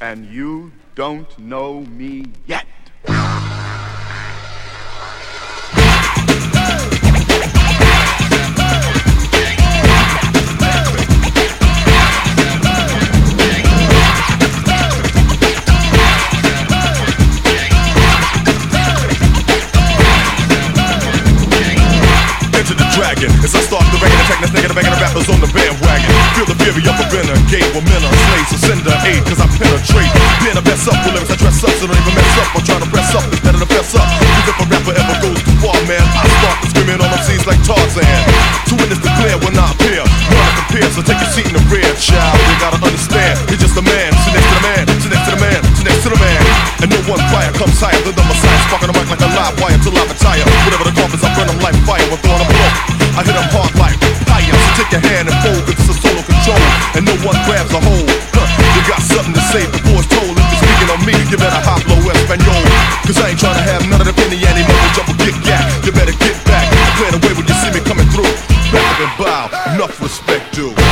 and you don't know me yet. Dragon. As I start the rain, attack this nigga, the banging the rappers on the bandwagon. Feel the fury of a renegade, well men are slaves, so send her aid, cause I penetrate. Being a mess up, with lyrics I dress up, so don't even mess up. I'm trying to press up instead of to fess up. Cause if a rapper ever goes too far, man, I start to screaming on them scenes like Tarzan. To witness the glare when I appear, wanna compare, so take a seat in the rear, child. You gotta understand, you're just a man, sit next to the man, sit next to the man, sit next to the man. And no one fire comes higher than the Messiah, sparking the mic like a live wire till I retire. Whatever the coffins, I burn them like fire, when throwing them below. I hit them hard like fire, so take your hand and fold, cause it's a solo control, and no one grabs a hold. You got something to say before it's told. If you're speaking on me, you better hablo español, cause I ain't trying to have none of the penny anymore. Jump or kick yak, you better get back. Play the way when you see me coming through. Back up and bow, enough respect, dude.